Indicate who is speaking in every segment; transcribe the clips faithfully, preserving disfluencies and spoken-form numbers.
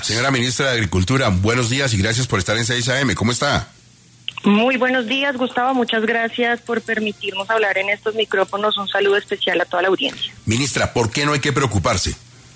Speaker 1: Señora Ministra de Agricultura, buenos días y gracias por estar en seis A M. ¿Cómo está?
Speaker 2: Muy buenos días, Gustavo. Muchas gracias por permitirnos hablar en estos micrófonos. Un saludo especial a toda la audiencia.
Speaker 1: Ministra, ¿por qué no hay que preocuparse?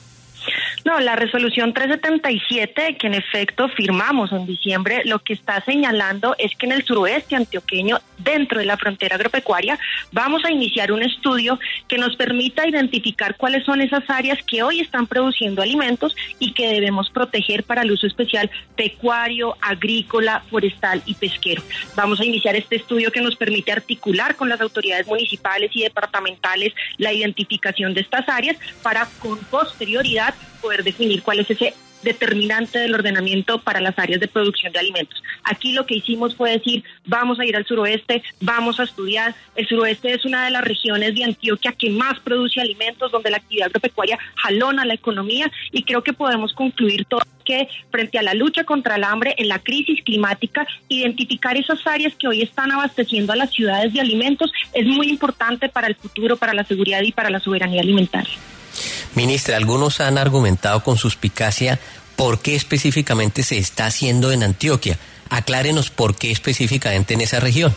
Speaker 2: No, la resolución trescientos setenta y siete, que en efecto firmamos en diciembre, lo que está señalando es que en el suroeste antioqueño, dentro de la frontera agropecuaria, vamos a iniciar un estudio que nos permita identificar cuáles son esas áreas que hoy están produciendo alimentos y que debemos proteger para el uso especial pecuario, agrícola, forestal y pesquero. Vamos a iniciar este estudio que nos permite articular con las autoridades municipales y departamentales la identificación de estas áreas para con posterioridad poder definir cuál es ese determinante del ordenamiento para las áreas de producción de alimentos. Aquí lo que hicimos fue decir, vamos a ir al suroeste, vamos a estudiar. El suroeste es una de las regiones de Antioquia que más produce alimentos, donde la actividad agropecuaria jalona la economía, y creo que podemos concluir todo que frente a la lucha contra el hambre, en la crisis climática, identificar esas áreas que hoy están abasteciendo a las ciudades de alimentos es muy importante para el futuro, para la seguridad y para la soberanía alimentaria.
Speaker 3: Ministra, algunos han argumentado con suspicacia por qué específicamente se está haciendo en Antioquia. Aclárenos por qué específicamente en esa región.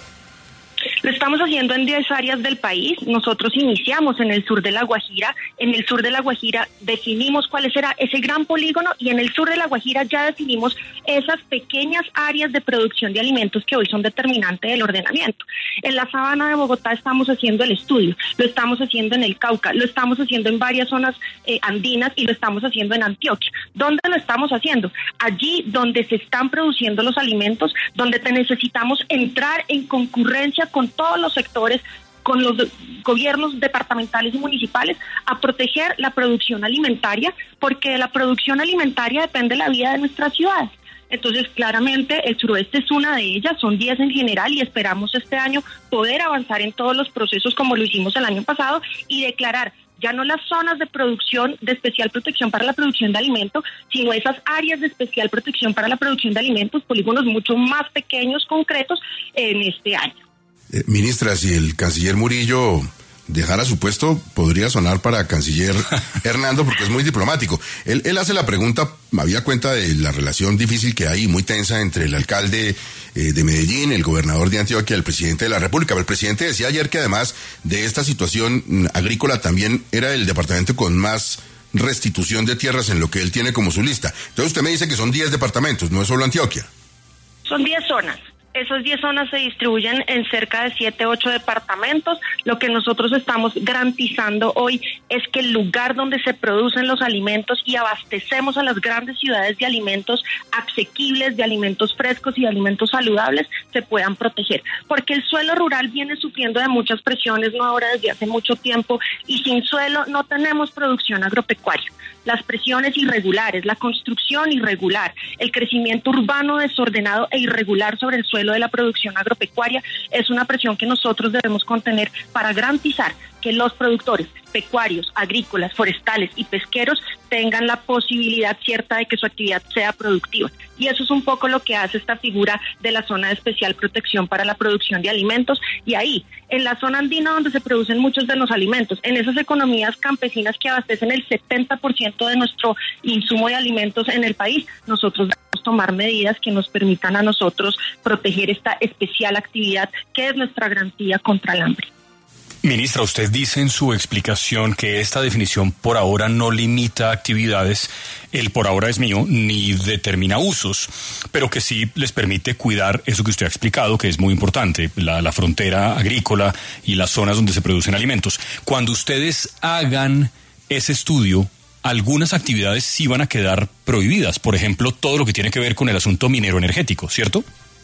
Speaker 2: Lo estamos haciendo en diez áreas del país. Nosotros iniciamos en el sur de La Guajira. En el sur de La Guajira definimos cuál será ese gran polígono y en el sur de La Guajira ya definimos esas pequeñas áreas de producción de alimentos que hoy son determinantes del ordenamiento. En la sabana de Bogotá estamos haciendo el estudio, lo estamos haciendo en el Cauca, lo estamos haciendo en varias zonas eh, andinas y lo estamos haciendo en Antioquia. ¿Dónde lo estamos haciendo? Allí donde se están produciendo los alimentos, donde te necesitamos entrar en concurrencia con todos los sectores, con los de, gobiernos departamentales y municipales, a proteger la producción alimentaria, porque de la producción alimentaria depende la vida de nuestras ciudades. Entonces, claramente, el suroeste es una de ellas, son diez en general, y esperamos este año poder avanzar en todos los procesos como lo hicimos el año pasado y declarar ya no las zonas de producción de especial protección para la producción de alimentos, sino esas áreas de especial protección para la producción de alimentos, polígonos mucho más pequeños, concretos, en este año.
Speaker 1: Eh, ministra, si el canciller Murillo dejara su puesto, podría sonar para canciller Hernando, porque es muy diplomático. Él, él hace la pregunta, había cuenta de la relación difícil que hay, muy tensa, entre el alcalde eh, de Medellín, el gobernador de Antioquia, el presidente de la República. Pero el presidente decía ayer que además de esta situación agrícola, también era el departamento con más restitución de tierras en lo que él tiene como su lista. Entonces usted me dice que son diez departamentos, no es solo Antioquia.
Speaker 2: Son diez zonas. Esas diez zonas se distribuyen en cerca de siete, ocho departamentos. Lo que nosotros estamos garantizando hoy es que el lugar donde se producen los alimentos y abastecemos a las grandes ciudades de alimentos asequibles, de alimentos frescos y de alimentos saludables, se puedan proteger. Porque el suelo rural viene sufriendo de muchas presiones, no ahora, desde hace mucho tiempo, y sin suelo no tenemos producción agropecuaria. Las presiones irregulares, la construcción irregular, el crecimiento urbano desordenado e irregular sobre el suelo de la producción agropecuaria es una presión que nosotros debemos contener para garantizar que los productores pecuarios, agrícolas, forestales y pesqueros tengan la posibilidad cierta de que su actividad sea productiva. Y eso es un poco lo que hace esta figura de la zona de especial protección para la producción de alimentos. Y ahí, en la zona andina donde se producen muchos de los alimentos, en esas economías campesinas que abastecen el setenta por ciento de nuestro insumo de alimentos en el país, nosotros debemos tomar medidas que nos permitan a nosotros proteger esta especial actividad que es nuestra garantía contra el hambre.
Speaker 4: Ministra, usted dice en su explicación que esta definición por ahora no limita actividades, el por ahora es mío, ni determina usos, pero que sí les permite cuidar eso que usted ha explicado, que es muy importante, la, la frontera agrícola y las zonas donde se producen alimentos. Cuando ustedes hagan ese estudio, algunas actividades sí van a quedar prohibidas, por ejemplo, todo lo que tiene que ver con el asunto minero energético, ¿cierto?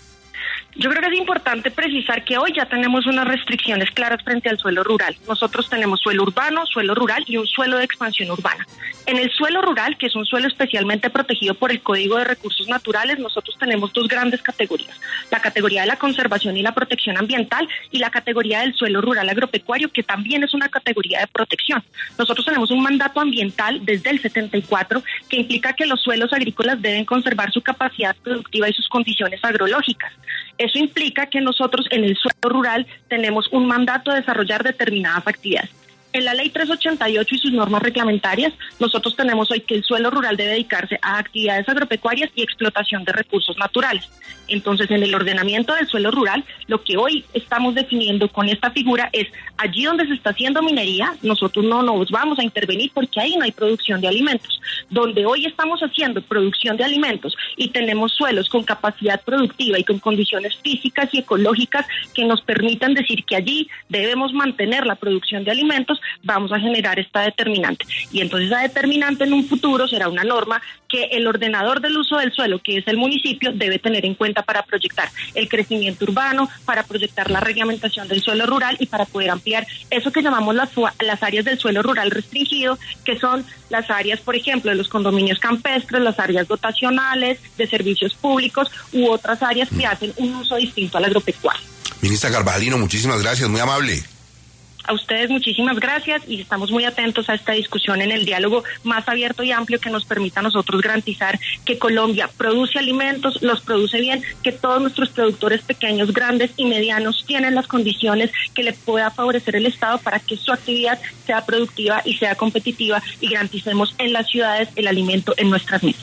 Speaker 2: Yo creo que es importante precisar que hoy ya tenemos unas restricciones claras frente al suelo rural. Nosotros tenemos suelo urbano, suelo rural y un suelo de expansión urbana. En el suelo rural, que es un suelo especialmente protegido por el Código de Recursos Naturales, nosotros tenemos dos grandes categorías. La categoría de la conservación y la protección ambiental y la categoría del suelo rural agropecuario, que también es una categoría de protección. Nosotros tenemos un mandato ambiental desde el setenta y cuatro que implica que los suelos agrícolas deben conservar su capacidad productiva y sus condiciones agrológicas. Eso implica que nosotros en el suelo rural tenemos un mandato de desarrollar determinadas actividades. En la ley trescientos ochenta y ocho y sus normas reglamentarias, nosotros tenemos hoy que el suelo rural debe dedicarse a actividades agropecuarias y explotación de recursos naturales. Entonces, en el ordenamiento del suelo rural, lo que hoy estamos definiendo con esta figura es allí donde se está haciendo minería, nosotros no nos vamos a intervenir porque ahí no hay producción de alimentos. Donde hoy estamos haciendo producción de alimentos y tenemos suelos con capacidad productiva y con condiciones físicas y ecológicas que nos permitan decir que allí debemos mantener la producción de alimentos, vamos a generar esta determinante. Y entonces esa determinante en un futuro será una norma que el ordenador del uso del suelo, que es el municipio, debe tener en cuenta para proyectar el crecimiento urbano, para proyectar la reglamentación del suelo rural y para poder ampliar eso que llamamos las, las áreas del suelo rural restringido, que son las áreas, por ejemplo, de los condominios campestres, las áreas dotacionales, de servicios públicos u otras áreas que hacen un uso distinto al agropecuario.
Speaker 1: Ministra Carvajal, muchísimas gracias, muy amable.
Speaker 2: A ustedes muchísimas gracias y estamos muy atentos a esta discusión en el diálogo más abierto y amplio que nos permita a nosotros garantizar que Colombia produce alimentos, los produce bien, que todos nuestros productores pequeños, grandes y medianos tienen las condiciones que le pueda favorecer el Estado para que su actividad sea productiva y sea competitiva y garanticemos en las ciudades el alimento en nuestras mesas.